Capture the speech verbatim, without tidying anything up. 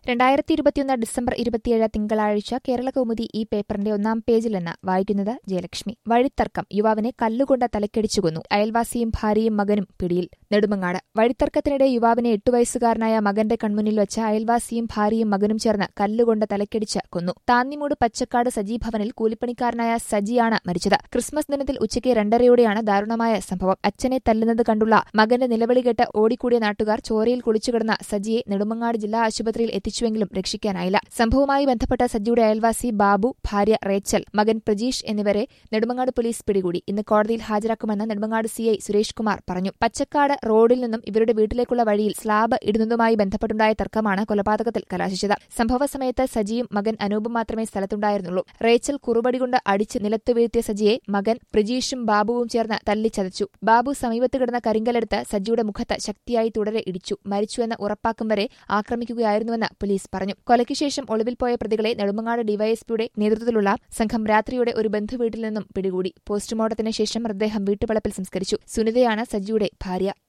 രണ്ടായിരത്തി ഇരുപത്തിയൊന്ന് ഡിസംബർ ഇരുപത്തിയേഴ് തിങ്കളാഴ്ച കേരളകൗമുദി ഈ പേപ്പറിന്റെ ഒന്നാം പേജിൽ നിന്ന് വായിക്കുന്നത് ജയലക്ഷ്മി. വഴിത്തർക്കം, യുവാവിനെ കല്ലുകൊണ്ട് തലക്കടിച്ചു കൊന്നു. അയൽവാസിയും ഭാര്യയും മകനും പിടിയിൽ. നെടുമങ്ങാട്. വഴിത്തർക്കത്തിനിടെ യുവാവിനെ എട്ടു വയസ്സുകാരനായ മകന്റെ കൺമുന്നിൽ വെച്ച് അയൽവാസിയും ഭാര്യയും മകനും ചേർന്ന് കല്ലുകൊണ്ട് തലക്കടിച്ച് കൊന്നു. താന്നിമൂട് പച്ചക്കാട് സജി ഭവനിൽ കൂലിപ്പണിക്കാരനായ സജിയാണ് മരിച്ചത്. ക്രിസ്മസ് ദിനത്തിൽ ഉച്ചയ്ക്ക് രണ്ടരയോടെയാണ് ദാരുണമായ സംഭവം. അച്ഛനെ തല്ലുന്നത് കണ്ടുള്ള മകന്റെ നിലവിളി കേട്ട് ഓടിക്കൂടിയ നാട്ടുകാർ ചോരയിൽ കുളിച്ചുകിടന്ന സജിയെ നെടുമങ്ങാട് ജില്ലാ ആശുപത്രിയിൽ എത്തിച്ചുവെങ്കിലും രക്ഷിക്കാനായില്ല. സംഭവവുമായി ബന്ധപ്പെട്ട സജിയുടെ അയൽവാസി ബാബു, ഭാര്യ റേച്ചൽ, മകൻ പ്രജീഷ് എന്നിവരെ നെടുമങ്ങാട് പോലീസ് പിടികൂടി. ഇന്ന് കോടതിയിൽ ഹാജരാക്കുമെന്ന് നെടുമങ്ങാട് സിഐ സുരേഷ് കുമാർ പറഞ്ഞു. പച്ചക്കാട് റോഡിൽ നിന്നും ഇവരുടെ വീട്ടിലേക്കുള്ള വഴിയിൽ സ്ലാബ് ഇടുന്നതുമായി ബന്ധപ്പെട്ടുണ്ടായ തർക്കമാണ് കൊലപാതകത്തിൽ കലാശിച്ചത്. സംഭവ സമയത്ത് സജിയും മകൻ അനൂപും മാത്രമേ സ്ഥലത്തുണ്ടായിരുന്നുള്ളൂ. റേച്ചൽ കുറുപടി കൊണ്ട് അടിച്ച് നിലത്തു വീഴ്ത്തിയ സജിയെ മകൻ പ്രജീഷും ബാബുവും ചേർന്ന് തല്ലിച്ചതച്ചു. ബാബു സമീപത്ത് കിടന്ന കരിങ്കലെടുത്ത് സജിയുടെ മുഖത്ത് ശക്തിയായി തുടരെ ഇടിച്ചു. മരിച്ചുവെന്ന് ഉറപ്പാക്കും വരെ ആക്രമിക്കുകയായിരുന്നുവെന്ന് പോലീസ് പറഞ്ഞു. കൊലയ്ക്ക് ശേഷം ഒളിവിൽ പോയ പ്രതികളെ നെടുമങ്ങാട് ഡിവൈഎസ്പിയുടെ നേതൃത്വത്തിലുള്ള സംഘം രാത്രിയോടെ ഒരു ബന്ധുവീട്ടിൽ നിന്നും പിടികൂടി. പോസ്റ്റ്മോർട്ടത്തിന് ശേഷം മൃതദേഹം വീട്ടുവളപ്പിൽ സംസ്കരിച്ചു. സുനിതയാണ് സജിയുടെ ഭാര്യ.